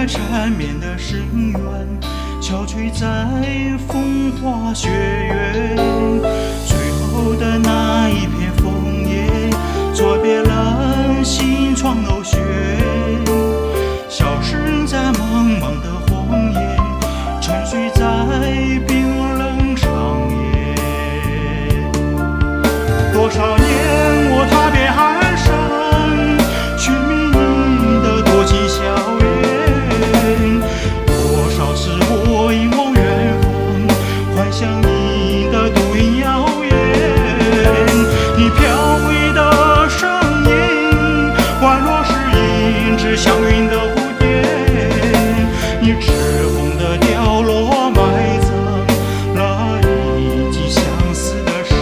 在缠绵的深渊，憔悴在风花雪月。最后的那一片枫叶，作别了心窗楼雪，消失在茫茫的荒野，沉睡在冰冷长夜。多少年我踏遍寒山，寻觅你的多情笑颜。多少次我凝望远方，幻想你的独影摇曳。你飘逸的身影，宛若是一只祥云的蝴蝶。你赤红的凋落，埋葬了一季相思的誓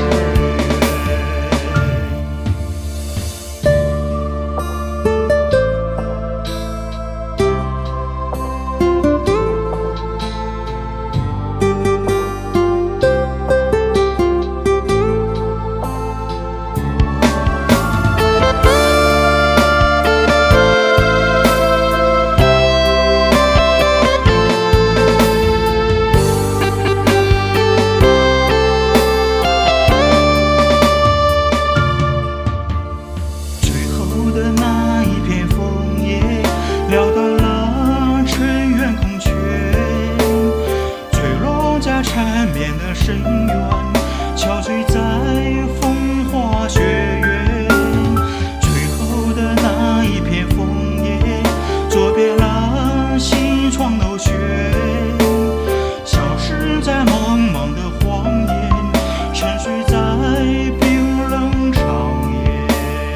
撩断了尘缘空缺，坠落在缠绵的深渊，憔悴在风花雪月。最后的那一片枫叶，作别了心窗楼雪，消失在茫茫的荒野，沉睡在冰冷长夜。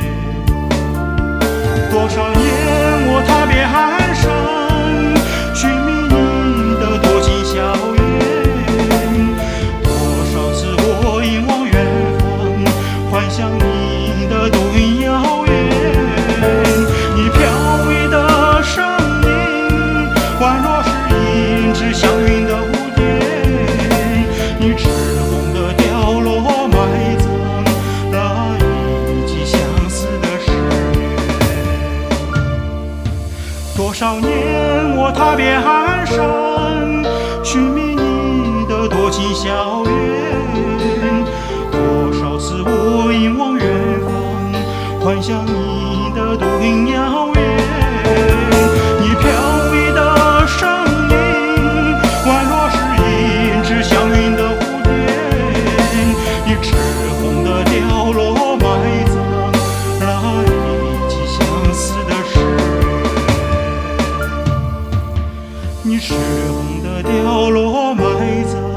多少年我踏遍寒山，寻觅你的多情笑颜。多少次我凝望远方，幻想你的独影摇曳。你飘逸的身影，宛若是一只祥云的蝴蝶。你赤红的凋落，埋葬了一季相思的誓言。多少年我踏遍寒山，寻觅你的多情笑颜。多少次我凝望远方，幻想你的独影摇曳。你飘逸的身影，宛若是一只祥云的蝴蝶。你赤红的凋落，埋葬了一季相思的誓言。你赤红的凋落，埋葬